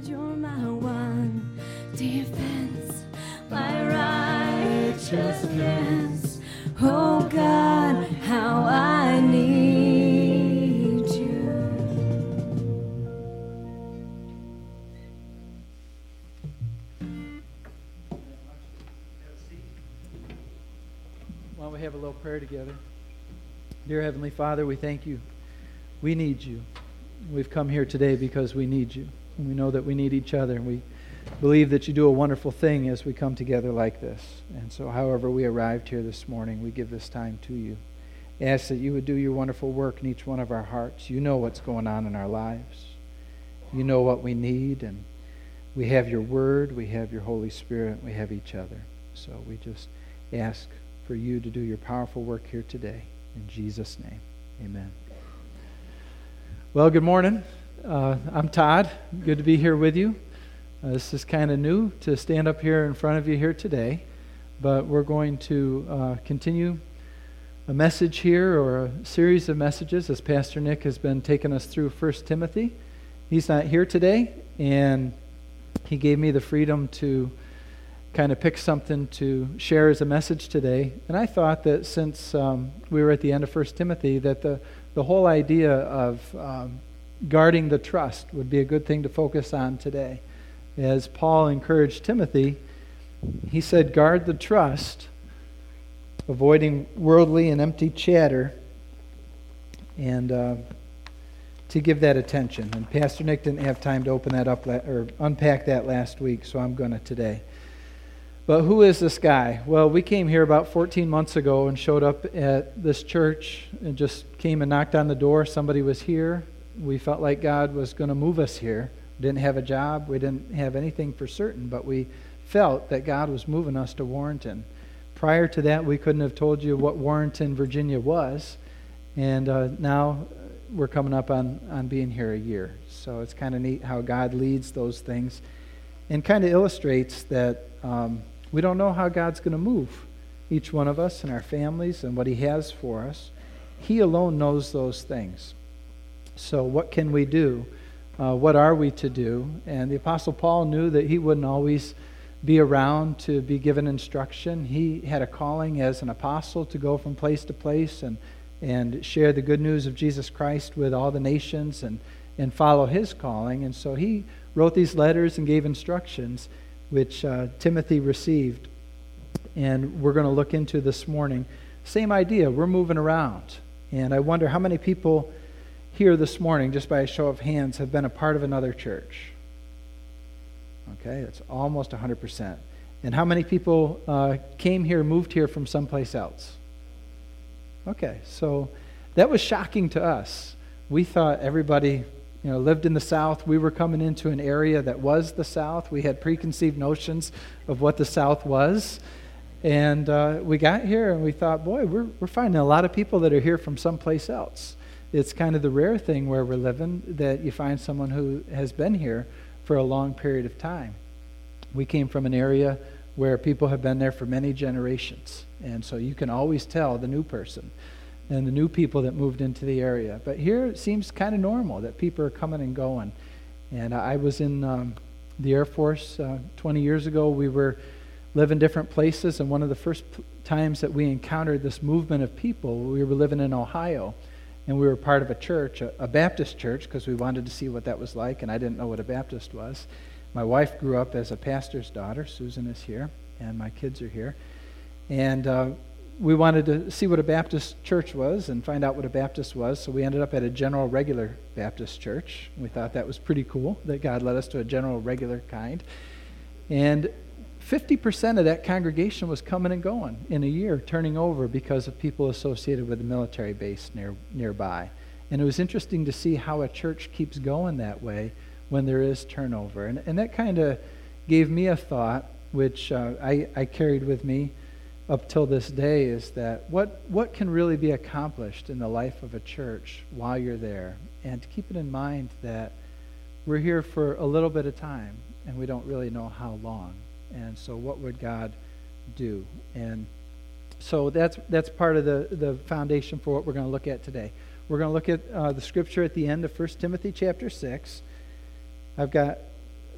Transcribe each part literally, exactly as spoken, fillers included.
you're my one defense, my righteousness. Oh God, how I need you. Why don't we have a little prayer together? Dear Heavenly Father, we thank you. We need you. We've come here today because we need you. And we know that we need each other. And we believe that you do a wonderful thing as we come together like this. And so however we arrived here this morning, we give this time to you. Ask that you would do your wonderful work in each one of our hearts. You know what's going on in our lives. You know what we need. And we have your word. We have your Holy Spirit. We have each other. So we just ask for you to do your powerful work here today. In Jesus' name, amen. Well, good morning. Uh, I'm Todd. Good to be here with you. Uh, this is kind of new to stand up here in front of you here today, but we're going to uh, continue a message here, or a series of messages, as Pastor Nick has been taking us through First Timothy. He's not here today, and he gave me the freedom to kind of pick something to share as a message today. And I thought that since um, we were at the end of First Timothy, that the, the whole idea of um, guarding the trust would be a good thing to focus on today. As Paul encouraged Timothy, he said, guard the trust, avoiding worldly and empty chatter, and uh, to give that attention. And Pastor Nick didn't have time to open that up la- or unpack that last week, so I'm going to today. But who is this guy? Well, we came here about fourteen months ago and showed up at this church and just came and knocked on the door. Somebody was here. We felt like God was going to move us here. We didn't have a job. We didn't have anything for certain, but we felt that God was moving us to Warrenton. Prior to that, we couldn't have told you what Warrenton, Virginia was, and uh, now we're coming up on, on being here a year. So it's kind of neat how God leads those things and kind of illustrates that um, we don't know how God's going to move each one of us and our families and what He has for us. He alone knows those things. So what can we do? Uh, what are we to do? And the Apostle Paul knew that he wouldn't always be around to be given instruction. He had a calling as an apostle to go from place to place and, and share the good news of Jesus Christ with all the nations and, and follow his calling. And so he wrote these letters and gave instructions, which uh, Timothy received. And we're going to look into this morning. Same idea. We're moving around. And I wonder how many people here this morning, just by a show of hands, have been a part of another church. Okay, that's almost one hundred percent. And how many people uh, came here, moved here from someplace else? Okay, so that was shocking to us. We thought everybody, you know, lived in the South. We were coming into an area that was the South. We had preconceived notions of what the South was. And uh, we got here and we thought, boy, we're we're finding a lot of people that are here from someplace else. It's kind of the rare thing where we're living that you find someone who has been here for a long period of time. We came from an area where people have been there for many generations. And so you can always tell the new person and the new people that moved into the area. But here it seems kind of normal that people are coming and going. And I was in um, the Air Force uh, twenty years ago. We were living different places, and one of the first p- times that we encountered this movement of people, we were living in Ohio. And we were part of a church, a, a Baptist church, because we wanted to see what that was like, and I didn't know what a Baptist was. My wife grew up as a pastor's daughter. Susan is here, and my kids are here. And uh, we wanted to see what a Baptist church was and find out what a Baptist was, so we ended up at a general regular Baptist church. We thought that was pretty cool, that God led us to a general regular kind. And fifty percent of that congregation was coming and going in a year, turning over because of people associated with the military base near nearby. And it was interesting to see how a church keeps going that way when there is turnover. And, and that kind of gave me a thought, which uh, I, I carried with me up till this day, is that what, what can really be accomplished in the life of a church while you're there? And to keep it in mind that we're here for a little bit of time, and we don't really know how long. And so what would God do? And so that's that's part of the, the foundation for what we're going to look at today. We're going to look at uh, the scripture at the end of First Timothy chapter six. I've got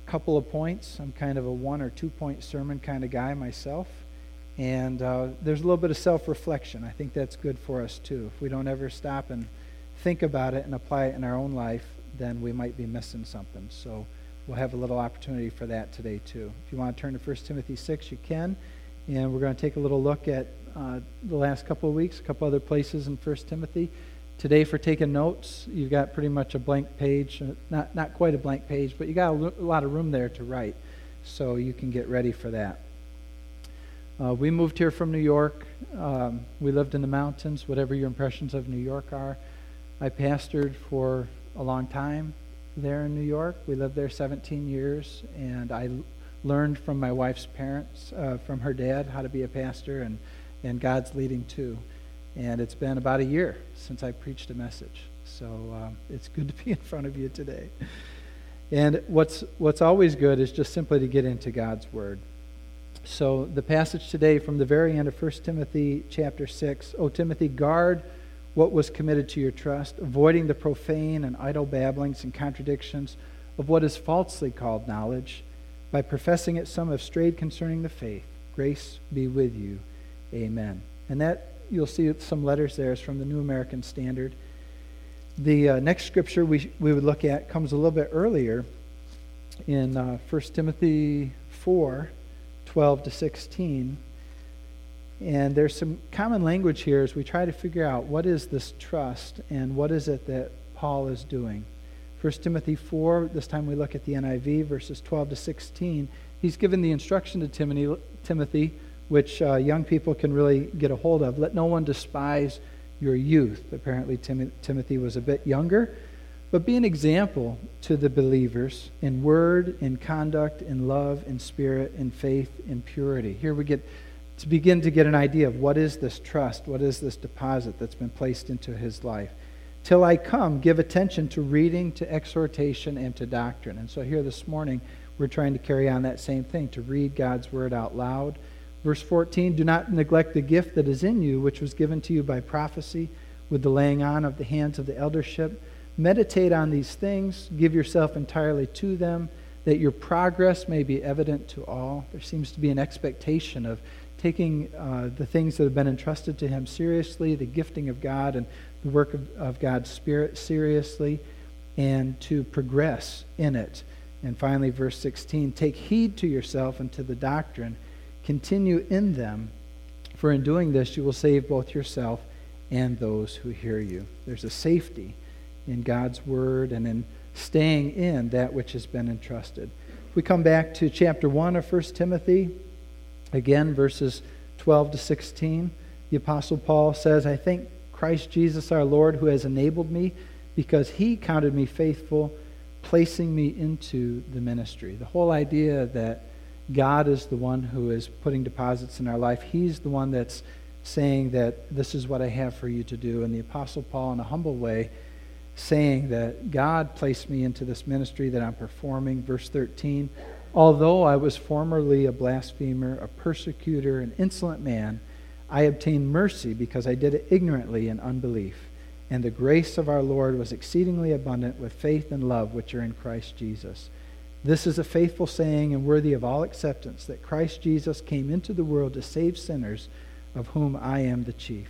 couple of points. I'm kind of a one or two point sermon kind of guy myself. And uh, there's a little bit of self-reflection. I think that's good for us too. If we don't ever stop and think about it and apply it in our own life, then we might be missing something. So we'll have a little opportunity for that today too. If you want to turn to First Timothy six, you can. And we're going to take a little look at uh, the last couple of weeks, a couple other places in First Timothy. Today, for taking notes, you've got pretty much a blank page. Uh, not, not quite a blank page, but you got a, lo- a lot of room there to write. So you can get ready for that. Uh, we moved here from New York. Um, we lived in the mountains, whatever your impressions of New York are. I pastored for a long time there in New York. We lived there seventeen years, and I l- learned from my wife's parents, uh, from her dad, how to be a pastor, and, and God's leading too. And it's been about a year since I preached a message. So um, it's good to be in front of you today. And what's what's always good is just simply to get into God's Word. So the passage today from the very end of First Timothy chapter six, O Timothy, guard what was committed to your trust, avoiding the profane and idle babblings and contradictions of what is falsely called knowledge. By professing it, some have strayed concerning the faith. Grace be with you. Amen. And that, you'll see some letters there, is from the New American Standard. The uh, next scripture we we would look at comes a little bit earlier in uh, First Timothy four, twelve to sixteen. And there's some common language here as we try to figure out what is this trust and what is it that Paul is doing. First Timothy four, this time we look at the N I V, verses twelve to sixteen. He's given the instruction to Timothy, Timothy which uh, young people can really get a hold of. Let no one despise your youth. Apparently Tim- Timothy was a bit younger, but be an example to the believers in word, in conduct, in love, in spirit, in faith, in purity. Here we get to begin to get an idea of what is this trust, what is this deposit that's been placed into his life. Till I come, give attention to reading, to exhortation, and to doctrine. And so here this morning, we're trying to carry on that same thing, to read God's word out loud. Verse fourteen, do not neglect the gift that is in you, which was given to you by prophecy, with the laying on of the hands of the eldership. Meditate on these things, give yourself entirely to them, that your progress may be evident to all. There seems to be an expectation of taking uh, the things that have been entrusted to him seriously, the gifting of God and the work of, of God's Spirit seriously, and to progress in it. And finally, verse sixteen, take heed to yourself and to the doctrine. Continue in them, for in doing this you will save both yourself and those who hear you. There's a safety in God's word and in staying in that which has been entrusted. If we come back to chapter one of First Timothy, again, verses twelve to sixteen, the Apostle Paul says, I thank Christ Jesus our Lord, who has enabled me, because he counted me faithful, placing me into the ministry. The whole idea that God is the one who is putting deposits in our life. He's the one that's saying that this is what I have for you to do. And the Apostle Paul, in a humble way, saying that God placed me into this ministry that I'm performing. Verse thirteen, although I was formerly a blasphemer, a persecutor, an insolent man, I obtained mercy because I did it ignorantly in unbelief. And the grace of our Lord was exceedingly abundant with faith and love which are in Christ Jesus. This is a faithful saying and worthy of all acceptance, that Christ Jesus came into the world to save sinners, of whom I am the chief.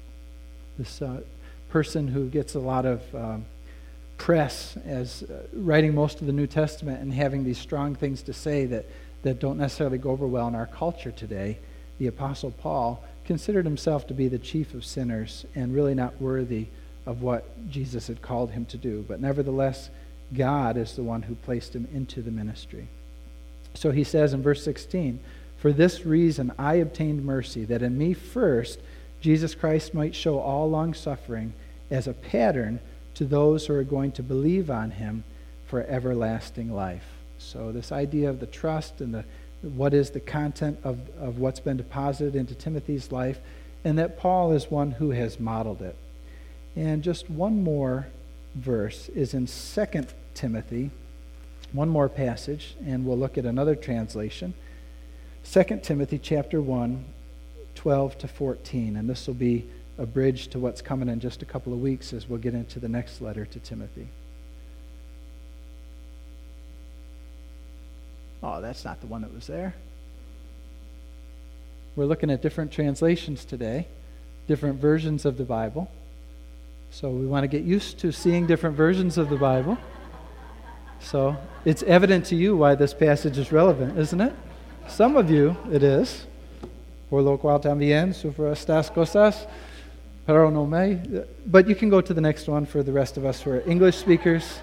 This uh, person who gets a lot of um, press as uh, writing most of the New Testament and having these strong things to say that, that don't necessarily go over well in our culture today, the Apostle Paul considered himself to be the chief of sinners and really not worthy of what Jesus had called him to do. But nevertheless, God is the one who placed him into the ministry. So he says in verse sixteen, for this reason I obtained mercy, that in me first Jesus Christ might show all long-suffering as a pattern to those who are going to believe on him for everlasting life. So this idea of the trust and the what is the content of, of what's been deposited into Timothy's life, and that Paul is one who has modeled it. And just one more verse is in Second Timothy, one more passage, and we'll look at another translation. Second Timothy chapter one, twelve to fourteen, and this will be a bridge to what's coming in just a couple of weeks as we'll get into the next letter to Timothy. Oh, that's not the one that was there. We're looking at different translations today, different versions of the Bible. So we want to get used to seeing different versions of the Bible. So it's evident to you why this passage is relevant, isn't it? Some of you, it is. Por lo cual también sufro estas cosas, pero no me. But you can go to the next one for the rest of us who are English speakers.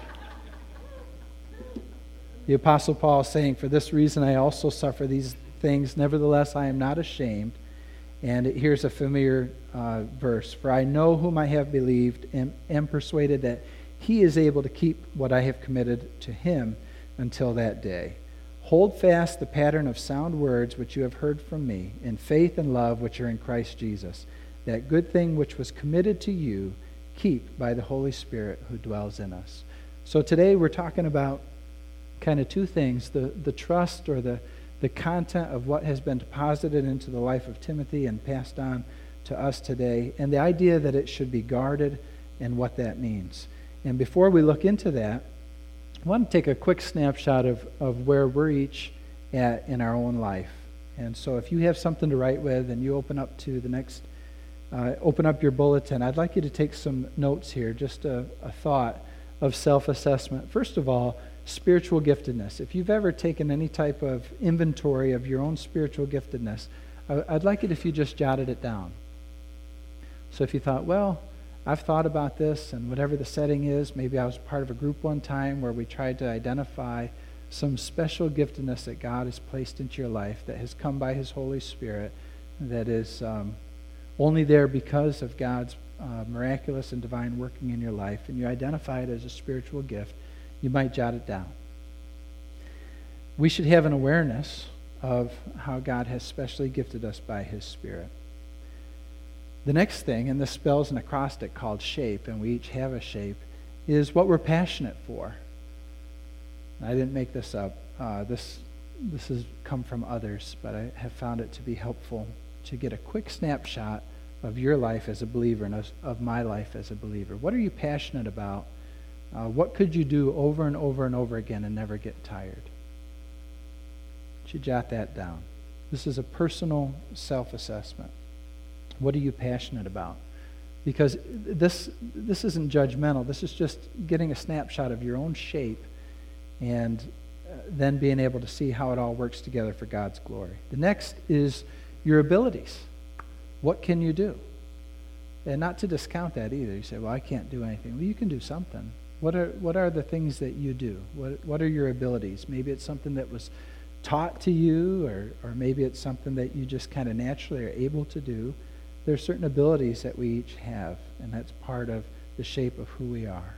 The Apostle Paul is saying, for this reason I also suffer these things. Nevertheless, I am not ashamed. And here's a familiar uh, verse. For I know whom I have believed and am persuaded that he is able to keep what I have committed to him until that day. Hold fast the pattern of sound words which you have heard from me, in faith and love which are in Christ Jesus. That good thing which was committed to you, keep by the Holy Spirit who dwells in us. So today we're talking about kind of two things, the, the trust or the, the content of what has been deposited into the life of Timothy and passed on to us today, and the idea that it should be guarded and what that means. And before we look into that, I want to take a quick snapshot of, of where we're each at in our own life. And so if you have something to write with and you open up to the next, uh, open up your bulletin, I'd like you to take some notes here, just a, a thought of self-assessment. First of all, spiritual giftedness. If you've ever taken any type of inventory of your own spiritual giftedness, I, I'd like it if you just jotted it down. So if you thought, well, I've thought about this, and whatever the setting is, maybe I was part of a group one time where we tried to identify some special giftedness that God has placed into your life that has come by his Holy Spirit, that is um, only there because of God's uh, miraculous and divine working in your life, and you identify it as a spiritual gift, you might jot it down. We should have an awareness of how God has specially gifted us by his Spirit. The next thing, and this spells an acrostic called SHAPE, and we each have a shape, is what we're passionate for. I didn't make this up. Uh, this this has come from others, but I have found it to be helpful to get a quick snapshot of your life as a believer and of my life as a believer. What are you passionate about? Uh, what could you do over and over and over again and never get tired? You should jot that down. This is a personal self-assessment. What are you passionate about? Because this this isn't judgmental. This is just getting a snapshot of your own shape and uh, then being able to see how it all works together for God's glory. The next is your abilities. What can you do? And not to discount that either. You say, well, I can't do anything. Well, you can do something. What are what are the things that you do? What what are your abilities? Maybe it's something that was taught to you, or, or maybe it's something that you just kind of naturally are able to do. There are certain abilities that we each have, and that's part of the shape of who we are.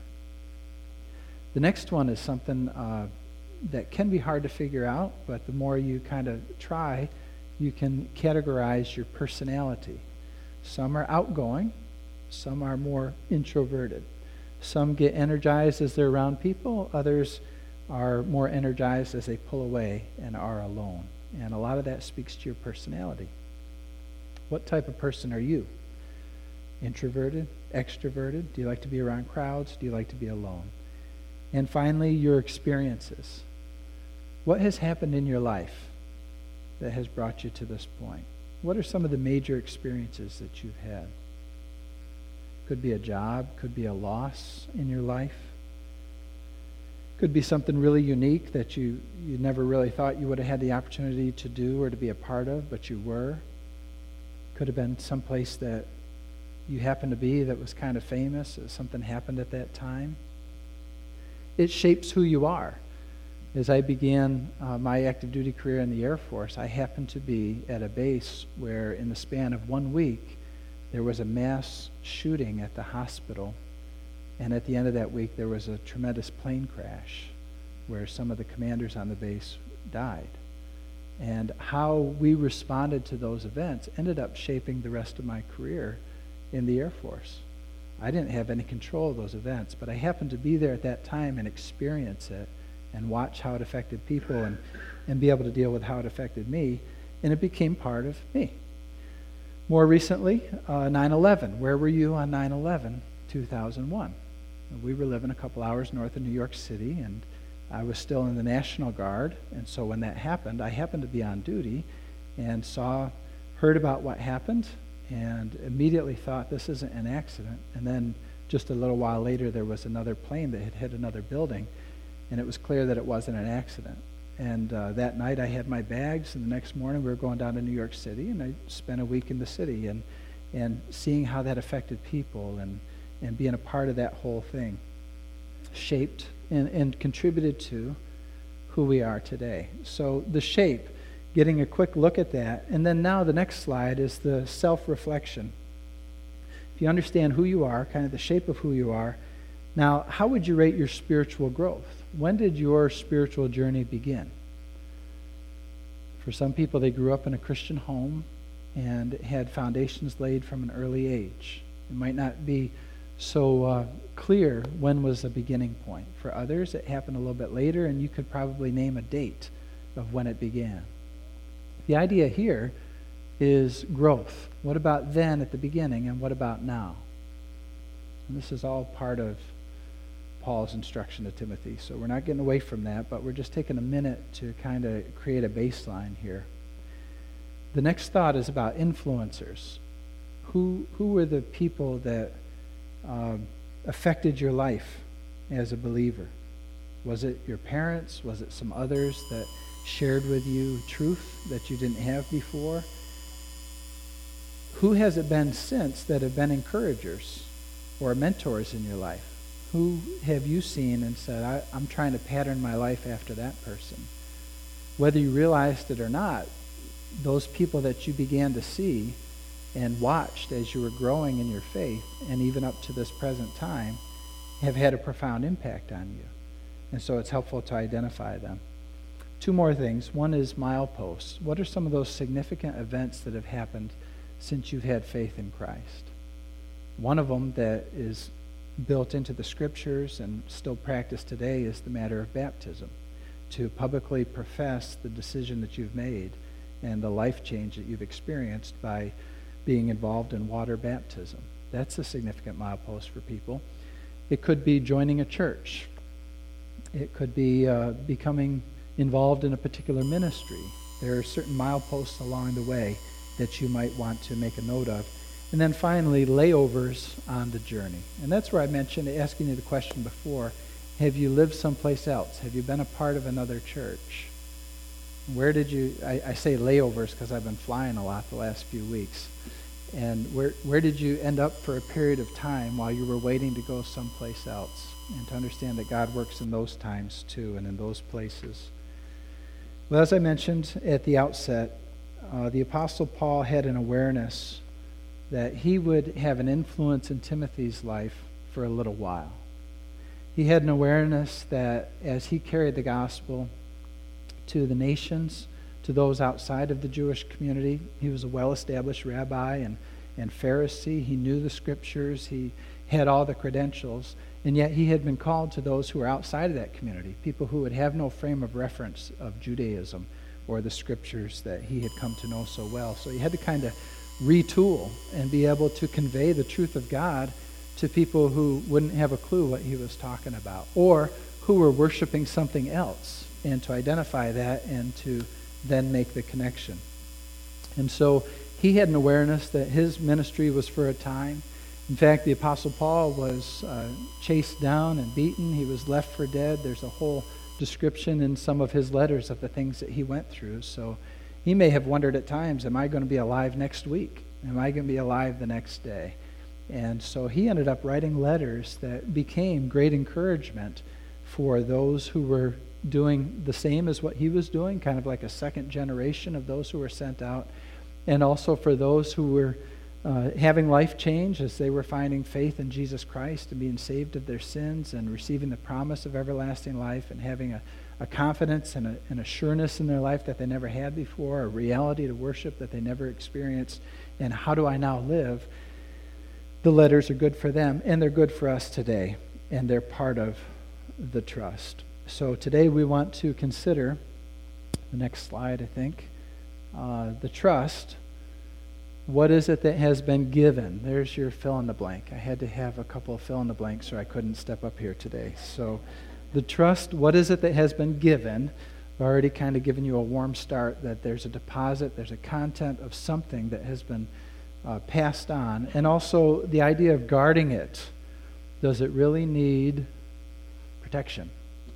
The next one is something uh, that can be hard to figure out, but the more you kind of try, you can categorize your personality. Some are outgoing, some are more introverted. Some get energized as they're around people, others are more energized as they pull away and are alone. And a lot of that speaks to your personality. What type of person are you? Introverted? Extroverted? Do you like to be around crowds? Do you like to be alone? And finally, your experiences. What has happened in your life that has brought you to this point? What are some of the major experiences that you've had? Could be a job, could be a loss in your life. Could be something really unique that you, you never really thought you would have had the opportunity to do or to be a part of, but you were. Could have been someplace that you happened to be that was kind of famous, or something happened at that time. It shapes who you are. As I began uh, my active duty career in the Air Force, I happened to be at a base where in the span of one week, there was a mass shooting at the hospital. And at the end of that week, there was a tremendous plane crash where some of the commanders on the base died. And how we responded to those events ended up shaping the rest of my career in the Air Force. I didn't have any control of those events, but I happened to be there at that time and experience it and watch how it affected people and, and be able to deal with how it affected me, and it became part of me. More recently, uh, nine eleven. Where were you on nine eleven, two thousand one? We were living a couple hours north of New York City, and I was still in the National Guard, and so when that happened, I happened to be on duty and saw, heard about what happened, and immediately thought this isn't an accident. And then just a little while later, there was another plane that had hit another building, and it was clear that it wasn't an accident. And uh, that night I had my bags, and the next morning we were going down to New York City, and I spent a week in the city, and and seeing how that affected people and, and being a part of that whole thing shaped and, and contributed to who we are today. So the shape, getting a quick look at that, and then now the next slide is the self-reflection. If you understand who you are, kind of the shape of who you are, now how would you rate your spiritual growth? When did your spiritual journey begin? For some people, they grew up in a Christian home and had foundations laid from an early age. It might not be so uh, clear when was the beginning point. For others, it happened a little bit later, and you could probably name a date of when it began. The idea here is growth. What about then at the beginning, and what about now? And this is all part of Paul's instruction to Timothy. So we're not getting away from that, but we're just taking a minute to kind of create a baseline here. The next thought is about influencers. Who who were the people that uh, affected your life as a believer? Was it your parents? Was it some others that shared with you truth that you didn't have before? Who has it been since that have been encouragers or mentors in your life? Who have you seen and said, I, I'm trying to pattern my life after that person? Whether you realized it or not, those people that you began to see and watched as you were growing in your faith, and even up to this present time, have had a profound impact on you. And so it's helpful to identify them. Two more things. One is mileposts. What are some of those significant events that have happened since you've had faith in Christ? One of them that is built into the scriptures and still practiced today is the matter of baptism, to publicly profess the decision that you've made and the life change that you've experienced by being involved in water baptism. That's a significant milepost for people. It could be joining a church. It could be uh, becoming involved in a particular ministry. There are certain mileposts along the way that you might want to make a note of. And then finally, layovers on the journey. And that's where I mentioned, asking you the question before, have you lived someplace else? Have you been a part of another church? Where did you, I, I say layovers because I've been flying a lot the last few weeks. And where where did you end up for a period of time while you were waiting to go someplace else? And to understand that God works in those times too, and in those places. Well, as I mentioned at the outset, uh, the Apostle Paul had an awareness that he would have an influence in Timothy's life for a little while. He had an awareness that as he carried the gospel to the nations, to those outside of the Jewish community, he was a well-established rabbi and, and Pharisee. He knew the scriptures. He had all the credentials. And yet he had been called to those who were outside of that community, people who would have no frame of reference of Judaism or the scriptures that he had come to know so well. So he had to kind of retool and be able to convey the truth of God to people who wouldn't have a clue what he was talking about, or who were worshiping something else, and to identify that and to then make the connection. And so he had an awareness that his ministry was for a time. In fact, the Apostle Paul was uh, chased down and beaten. He was left for dead. There's a whole description in some of his letters of the things that he went through. So he may have wondered at times, am I going to be alive next week? Am I going to be alive the next day? And so he ended up writing letters that became great encouragement for those who were doing the same as what he was doing, kind of like a second generation of those who were sent out, and also for those who were uh, having life change as they were finding faith in Jesus Christ and being saved of their sins and receiving the promise of everlasting life and having a a confidence and a, and a sureness in their life that they never had before, a reality to worship that they never experienced, and how do I now live? The letters are good for them, and they're good for us today, and they're part of the trust. So today we want to consider, the next slide I think, uh, the trust. What is it that has been given? There's your fill in the blank. I had to have a couple of fill in the blanks or I couldn't step up here today. So The trust, what is it that has been given? I've already kind of given you a warm start that there's a deposit, there's a content of something that has been uh, passed on. And also the idea of guarding it. Does it really need protection?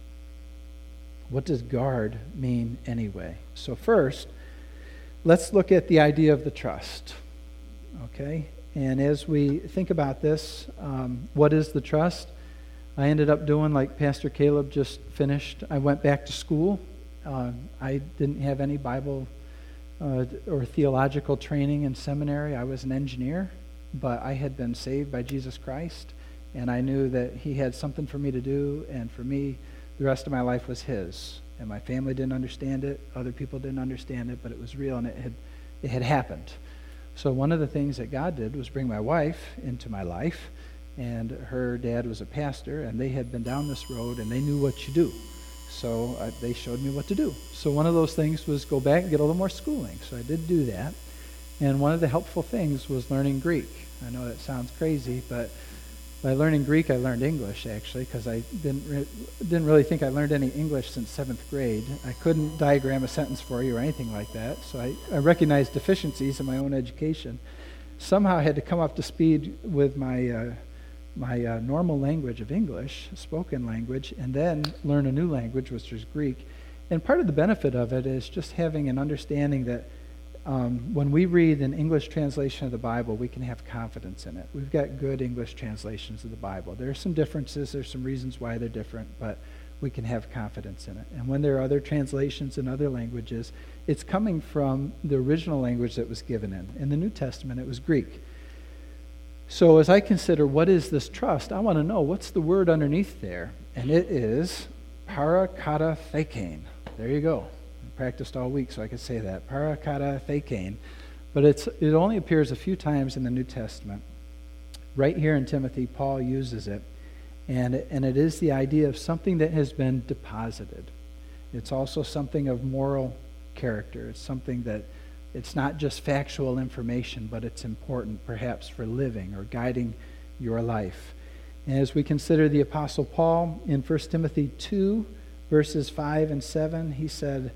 What does guard mean anyway? So first, let's look at the idea of the trust. Okay? And as we think about this, um, what is the trust? I ended up doing like Pastor Caleb just finished. I went back to school. Uh, I didn't have any Bible uh, or theological training in seminary. I was an engineer, but I had been saved by Jesus Christ, and I knew that he had something for me to do, and for me, the rest of my life was his. And my family didn't understand it. Other people didn't understand it, but it was real, and it had, it had happened. So one of the things that God did was bring my wife into my life, and her dad was a pastor, and they had been down this road, and they knew what you do. So uh, they showed me what to do. So one of those things was go back and get a little more schooling. So I did do that. And one of the helpful things was learning Greek. I know that sounds crazy, but by learning Greek, I learned English, actually, because I didn't re- didn't really think I learned any English since seventh grade. I couldn't diagram a sentence for you or anything like that. So I, I recognized deficiencies in my own education. Somehow I had to come up to speed with my... Uh, my uh, normal language of English, spoken language, and then learn a new language, which is Greek. And part of the benefit of it is just having an understanding that um, when we read an English translation of the Bible, we can have confidence in it. We've got good English translations of the Bible. There are some differences, there's some reasons why they're different, but we can have confidence in it. And when there are other translations in other languages, it's coming from the original language that was given in. In the New Testament, it was Greek. So as I consider what is this trust, I want to know what's the word underneath there. And it is parakatathekein. There you go. I practiced all week so I could say that. Parakatathekein. But it's it only appears a few times in the New Testament. Right here in Timothy, Paul uses it. And it, and it is the idea of something that has been deposited. It's also something of moral character. It's something that it's not just factual information, but it's important perhaps for living or guiding your life. And as we consider the Apostle Paul in First Timothy two, verses five and seven, he said,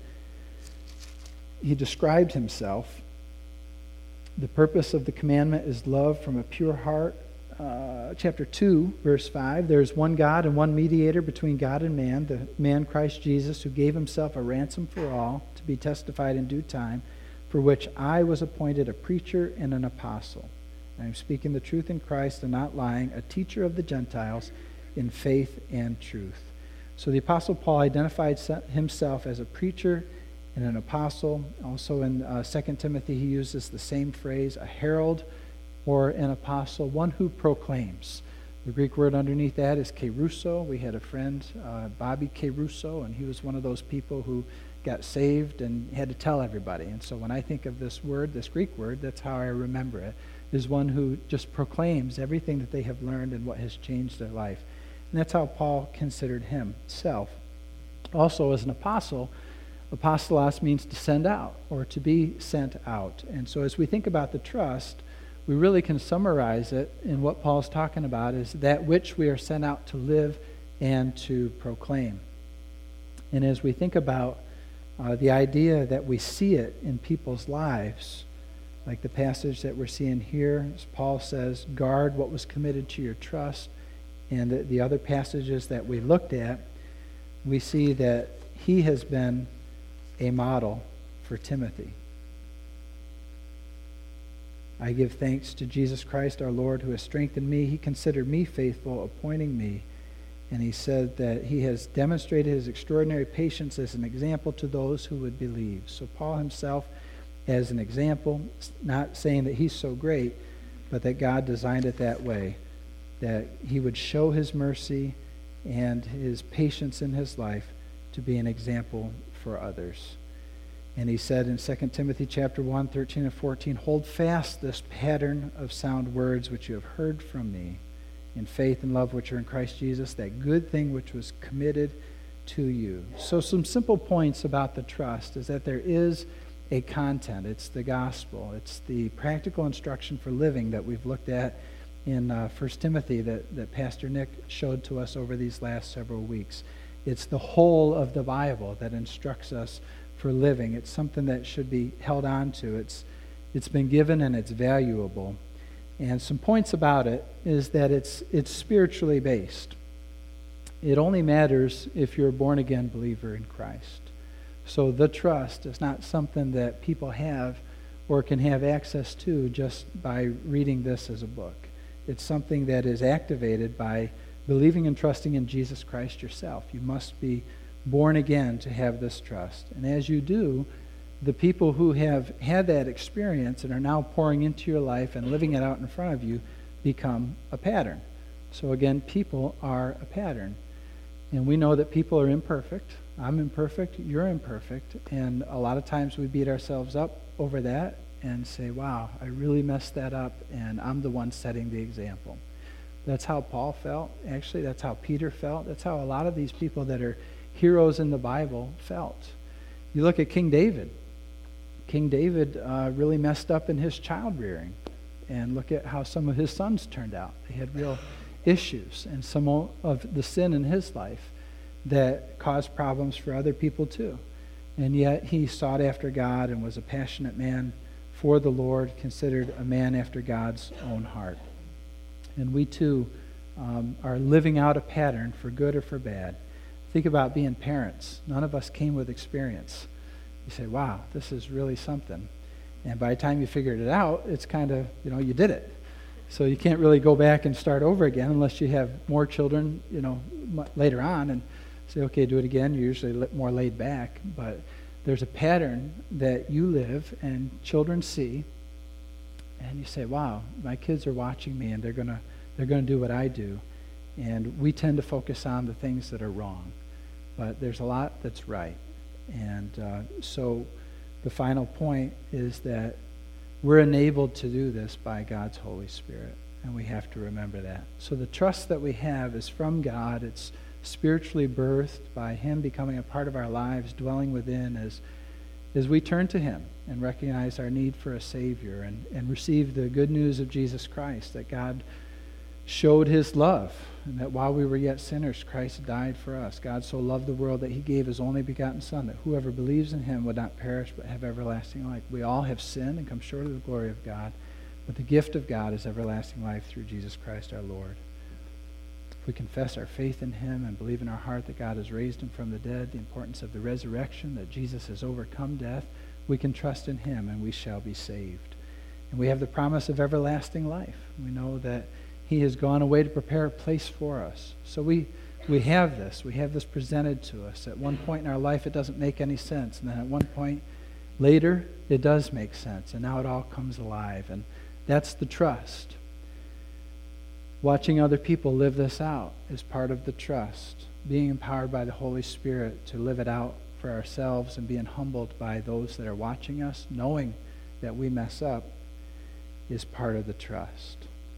he described himself, the purpose of the commandment is love from a pure heart. Uh, chapter two, verse five, there's one God and one mediator between God and man, the man Christ Jesus, who gave himself a ransom for all to be testified in due time, for which I was appointed a preacher and an apostle. I am speaking the truth in Christ and not lying, a teacher of the Gentiles in faith and truth. So the Apostle Paul identified himself as a preacher and an apostle. Also in uh, Second Timothy, he uses the same phrase, a herald or an apostle, one who proclaims. The Greek word underneath that is kerusso. We had a friend, uh, Bobby Kerusso, and he was one of those people who got saved and had to tell everybody. And so when I think of this word, this Greek word, that's how I remember it, is one who just proclaims everything that they have learned and what has changed their life. And that's how Paul considered himself. Also, as an apostle, apostolos means to send out or to be sent out. And so as we think about the trust, we really can summarize it in what Paul's talking about is that which we are sent out to live and to proclaim. And as we think about Uh, the idea that we see it in people's lives, like the passage that we're seeing here, as Paul says, guard what was committed to your trust, and the, the other passages that we looked at, we see that he has been a model for Timothy. I give thanks to Jesus Christ our Lord, who has strengthened me. He considered me faithful, appointing me. And he said that he has demonstrated his extraordinary patience as an example to those who would believe. So Paul himself as an example, not saying that he's so great, but that God designed it that way, that he would show his mercy and his patience in his life to be an example for others. And he said in Second Timothy chapter one, thirteen and fourteen, hold fast this pattern of sound words which you have heard from me, in faith and love which are in Christ Jesus, that good thing which was committed to you. So some simple points about the trust is that there is a content. It's the gospel. It's the practical instruction for living that we've looked at in uh, First Timothy that, that Pastor Nick showed to us over these last several weeks. it's the whole of the Bible that instructs us for living. It's something that should be held on to. It's, it's been given and it's valuable. And some points about it is that it's, it's spiritually based. It only matters if you're a born-again believer in Christ. So the trust is not something that people have or can have access to just by reading this as a book. It's something that is activated by believing and trusting in Jesus Christ yourself. You must be born again to have this trust. And as you do, the people who have had that experience and are now pouring into your life and living it out in front of you become a pattern. So again, people are a pattern. And we know that people are imperfect. I'm imperfect, you're imperfect. And a lot of times we beat ourselves up over that and say, wow, I really messed that up, and I'm the one setting the example. That's how Paul felt. Actually, that's how Peter felt. That's how a lot of these people that are heroes in the Bible felt. You look at King David. King David uh, really messed up in his child rearing. And look at how some of his sons turned out. They had real issues and some of the sin in his life that caused problems for other people too. And yet he sought after God and was a passionate man for the Lord, considered a man after God's own heart. And we too um, are living out a pattern for good or for bad. Think about being parents. None of us came with experience. You say, wow, this is really something. And by the time you figured it out, it's kind of, you know, you did it. So you can't really go back and start over again unless you have more children, you know, m- later on and say, okay, do it again. You're usually more laid back. But there's a pattern that you live and children see. And you say, wow, my kids are watching me and they're going to they're going to do what I do. And we tend to focus on the things that are wrong. But there's a lot that's right. And uh, so the final point is that we're enabled to do this by God's Holy Spirit, and we have to remember that. So the trust that we have is from God. It's spiritually birthed by Him becoming a part of our lives, dwelling within as, as we turn to Him and recognize our need for a Savior and, and receive the good news of Jesus Christ, that God showed His love, and that while we were yet sinners, Christ died for us. God so loved the world that He gave His only begotten Son, that whoever believes in Him would not perish but have everlasting life. We all have sinned and come short of the glory of God, but the gift of God is everlasting life through Jesus Christ our Lord. If we confess our faith in Him and believe in our heart that God has raised Him from the dead, the importance of the resurrection, that Jesus has overcome death, we can trust in Him and we shall be saved. And we have the promise of everlasting life. We know that He has gone away to prepare a place for us. So we we have this. We have this presented to us. At one point in our life, it doesn't make any sense. And then at one point later, it does make sense. And now it all comes alive. And that's the trust. Watching other people live this out is part of the trust. Being empowered by the Holy Spirit to live it out for ourselves and being humbled by those that are watching us, knowing that we mess up, is part of the trust.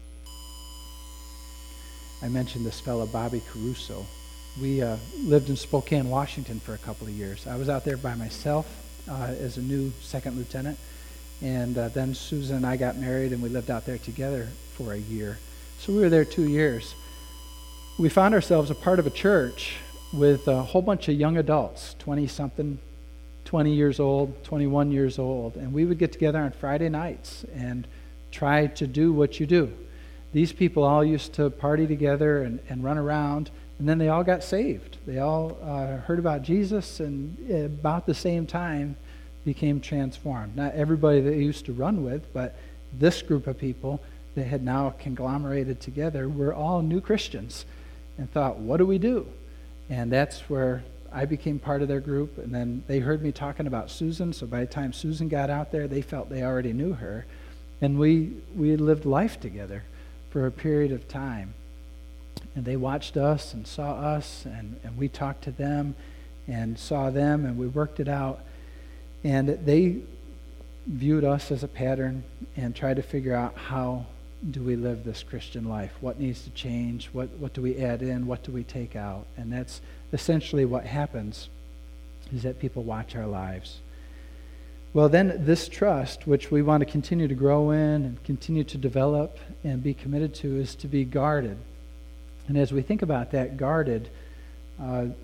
I mentioned this fellow, Bobby Caruso. We uh, lived in Spokane, Washington for a couple of years. I was out there by myself uh, as a new second lieutenant. And uh, then Susan and I got married, and we lived out there together for a year. So we were there two years. We found ourselves a part of a church with a whole bunch of young adults, twenty-something, twenty years old, twenty-one years old. And we would get together on Friday nights and try to do what you do. These people all used to party together and, and run around, and then they all got saved. They all uh, heard about Jesus, and about the same time became transformed. Not everybody that they used to run with, but this group of people that had now conglomerated together were all new Christians and thought, what do we do? And that's where I became part of their group, and then they heard me talking about Susan, so by the time Susan got out there, they felt they already knew her, and we, we lived life together for a period of time. And they watched us and saw us, and, and we talked to them and saw them, and we worked it out. And they viewed us as a pattern and tried to figure out, how do we live this Christian life? What needs to change? What, what do we add in? What do we take out? And that's essentially what happens, is that people watch our lives. Well, then this trust, which we want to continue to grow in and continue to develop and be committed to, is to be guarded. And as we think about that, guarded, uh,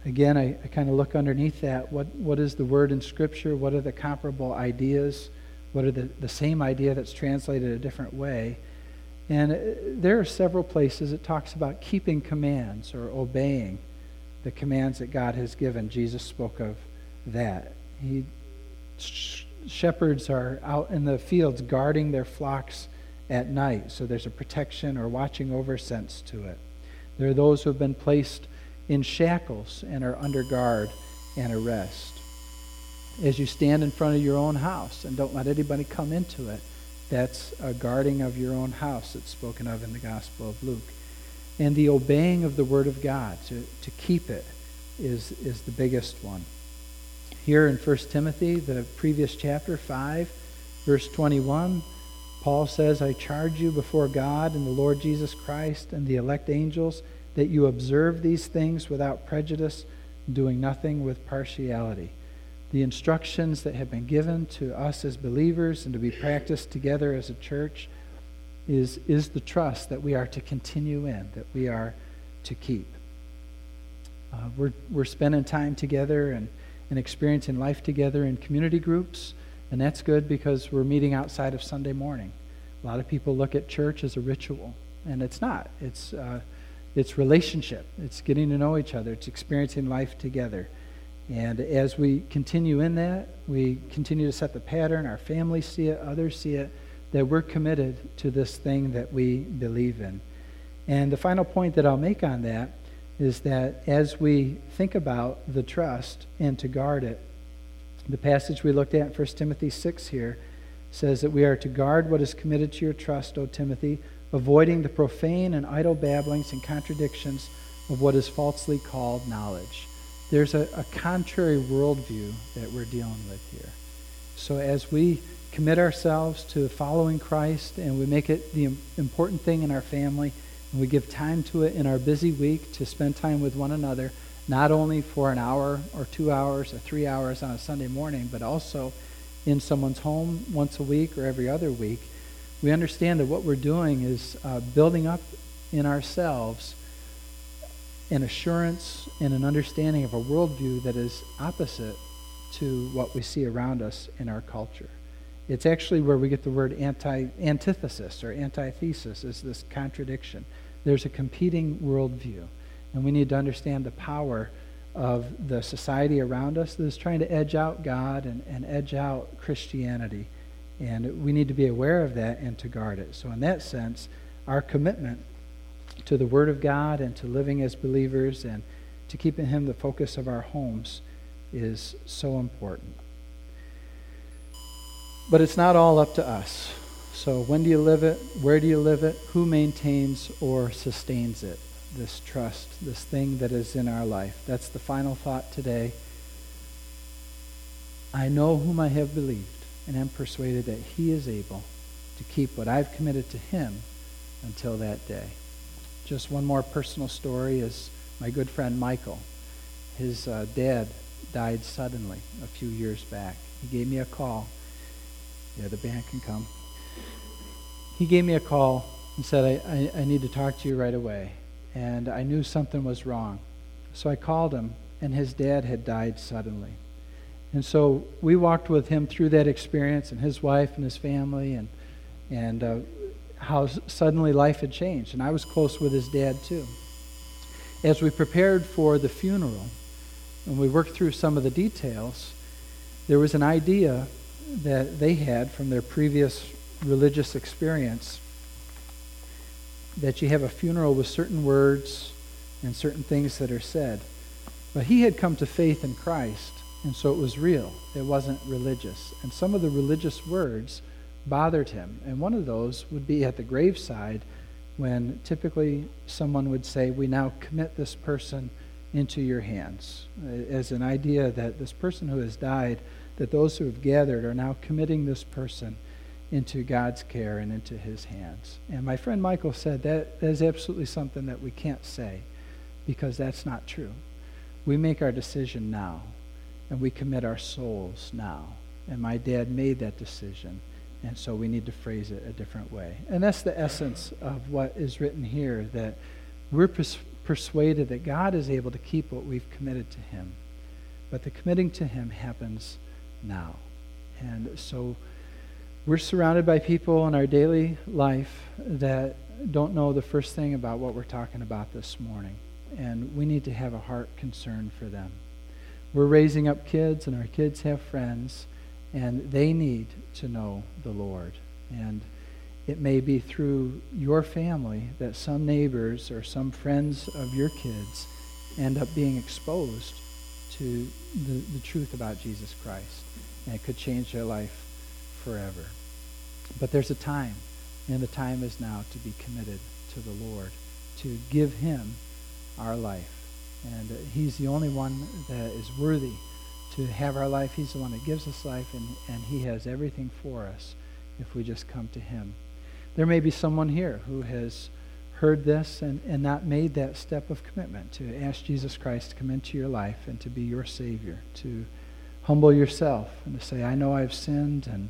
again, I, I kind of look underneath that. What What is the word in Scripture? What are the comparable ideas? What are the, the same idea that's translated a different way? And uh, there are several places it talks about keeping commands or obeying the commands that God has given. Jesus spoke of that. He sh- Shepherds are out in the fields guarding their flocks at night, so there's a protection or watching over sense to it. There are those who have been placed in shackles and are under guard and arrest. As you stand in front of your own house and don't let anybody come into it, that's a guarding of your own house that's spoken of in the Gospel of Luke. And the obeying of the Word of God, to, to keep it, is, is the biggest one. Here in First Timothy, the previous chapter, five, verse twenty-one, Paul says, I charge you before God and the Lord Jesus Christ and the elect angels that you observe these things without prejudice, doing nothing with partiality. The instructions that have been given to us as believers and to be practiced together as a church is, is the trust that we are to continue in, that we are to keep. Uh, we're, we're spending time together and, and experiencing life together in community groups, and that's good because we're meeting outside of Sunday morning. A lot of people look at church as a ritual, and it's not. It's, uh, it's relationship. It's getting to know each other. It's experiencing life together. And as we continue in that, we continue to set the pattern. Our families see it, others see it, that we're committed to this thing that we believe in. And the final point that I'll make on that is that as we think about the trust and to guard it, the passage we looked at in First Timothy six here says that we are to guard what is committed to your trust, O Timothy, avoiding the profane and idle babblings and contradictions of what is falsely called knowledge. There's a, a contrary worldview that we're dealing with here. So as we commit ourselves to following Christ and we make it the important thing in our family, and we give time to it in our busy week to spend time with one another, not only for an hour or two hours or three hours on a Sunday morning, but also in someone's home once a week or every other week, we understand that what we're doing is uh, building up in ourselves an assurance and an understanding of a worldview that is opposite to what we see around us in our culture. It's actually where we get the word anti antithesis or antithesis, is this contradiction. There's a competing worldview, and we need to understand the power of the society around us that is trying to edge out God and, and edge out Christianity. And we need to be aware of that and to guard it. So in that sense, our commitment to the Word of God and to living as believers and to keeping Him the focus of our homes is so important. But it's not all up to us. So when do you live it? Where do you live it? Who maintains or sustains it? This trust, this thing that is in our life. That's the final thought today. I know whom I have believed, and am persuaded that He is able to keep what I've committed to Him until that day. Just one more personal story is my good friend Michael. His uh, dad died suddenly a few years back. He gave me a call. Yeah, the band can come. He gave me a call and said, I, I, I need to talk to you right away. And I knew something was wrong. So I called him, and his dad had died suddenly. And so we walked with him through that experience, and his wife and his family, and and uh, how suddenly life had changed. And I was close with his dad too. As we prepared for the funeral, and we worked through some of the details, there was an idea that they had from their previous religious experience that you have a funeral with certain words and certain things that are said. But he had come to faith in Christ, and so it was real. It wasn't religious. And some of the religious words bothered him. And one of those would be at the graveside when typically someone would say, we now commit this person into your hands, as an idea that this person who has died, that those who have gathered are now committing this person into God's care and into His hands. And my friend Michael said that is absolutely something that we can't say, because that's not true. We make our decision now, and we commit our souls now. And my dad made that decision, and so we need to phrase it a different way. And that's the essence of what is written here, that we're pers- persuaded that God is able to keep what we've committed to him. But the committing to him happens now. And so we're surrounded by people in our daily life that don't know the first thing about what we're talking about this morning. And we need to have a heart concern for them. We're raising up kids, and our kids have friends, and they need to know the Lord. And it may be through your family that some neighbors or some friends of your kids end up being exposed to the, the truth about Jesus Christ. And it could change their life forever. But there's a time, and the time is now to be committed to the Lord, to give him our life. And uh, he's the only one that is worthy to have our life. He's the one that gives us life, and, and he has everything for us if we just come to him. There may be someone here who has heard this and, and not made that step of commitment to ask Jesus Christ to come into your life and to be your Savior, to humble yourself and to say, I know I've sinned, and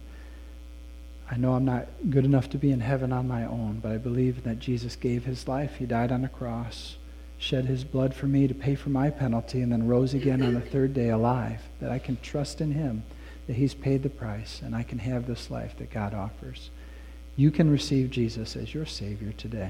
I know I'm not good enough to be in heaven on my own, but I believe that Jesus gave his life. He died on the cross, shed his blood for me to pay for my penalty, and then rose again on the third day alive, that I can trust in him, that he's paid the price, and I can have this life that God offers. You can receive Jesus as your Savior today.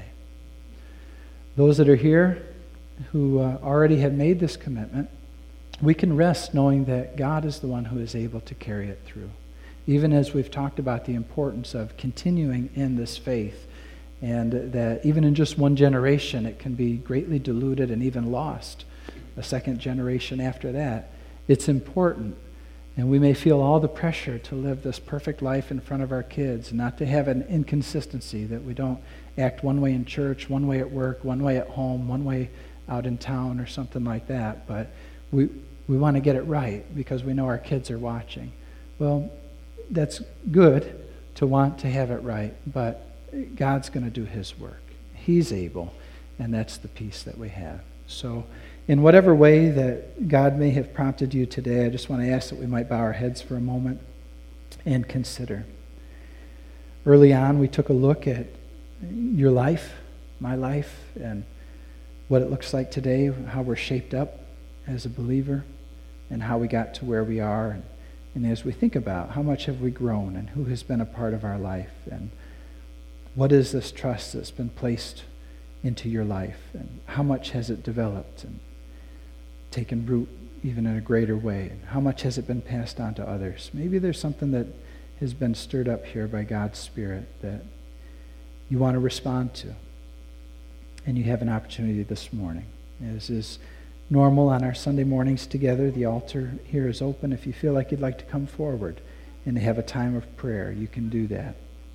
Those that are here who uh, already have made this commitment, we can rest knowing that God is the one who is able to carry it through. Even as we've talked about the importance of continuing in this faith, and that even in just one generation it can be greatly diluted and even lost. A second generation after that, it's important. And we may feel all the pressure to live this perfect life in front of our kids, not to have an inconsistency, that we don't act one way in church, one way at work, one way at home, one way out in town or something like that. But we we want to get it right because we know our kids are watching. Well, that's good to want to have it right, but God's going to do his work. He's able, and that's the peace that we have. So in whatever way that God may have prompted you today, I just want to ask that we might bow our heads for a moment and consider. Early on, we took a look at your life, my life, and what it looks like today, how we're shaped up as a believer, and how we got to where we are. And, and as we think about how much have we grown, and who has been a part of our life, and what is this trust that's been placed into your life, and how much has it developed and taken root even in a greater way, and how much has it been passed on to others? Maybe there's something that has been stirred up here by God's Spirit that you want to respond to, and you have an opportunity this morning. As is normal on our Sunday mornings together, the altar here is open. If you feel like you'd like to come forward and have a time of prayer, you can do that.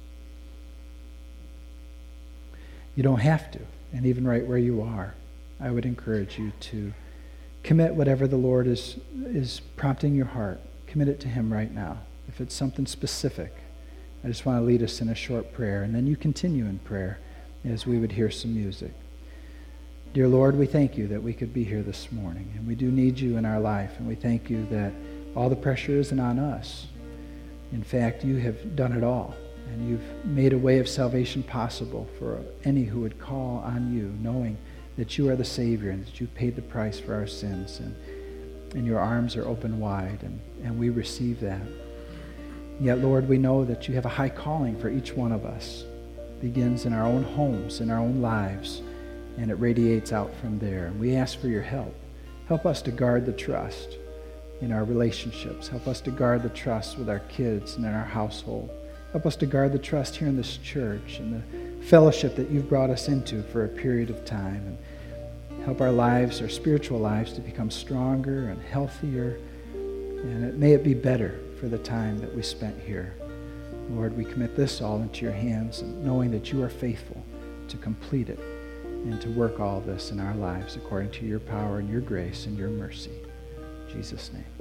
You don't have to, and even right where you are, I would encourage you to commit whatever the Lord is is prompting your heart. Commit it to him right now. If it's something specific, I just want to lead us in a short prayer, and then you continue in prayer as we would hear some music. Dear Lord, we thank you that we could be here this morning, and we do need you in our life, and we thank you that all the pressure isn't on us. In fact, you have done it all. And you've made a way of salvation possible for any who would call on you, knowing that you are the Savior and that you paid the price for our sins. And, and your arms are open wide, and, and we receive that. Yet, Lord, we know that you have a high calling for each one of us. It begins in our own homes, in our own lives, and it radiates out from there. And we ask for your help. Help us to guard the trust in our relationships. Help us to guard the trust with our kids and in our household. Help us to guard the trust here in this church and the fellowship that you've brought us into for a period of time. And help our lives, our spiritual lives, to become stronger and healthier. And it, may it be better for the time that we spent here. Lord, we commit this all into your hands, and knowing that you are faithful to complete it and to work all this in our lives according to your power and your grace and your mercy. In Jesus' name.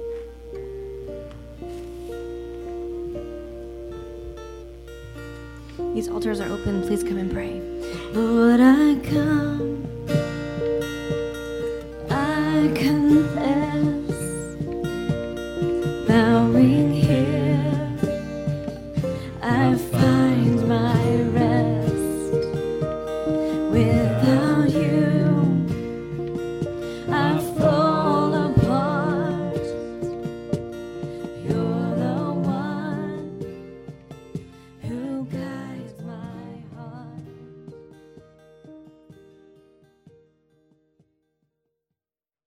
These altars are open. Please come and pray. Lord, I come. I confess.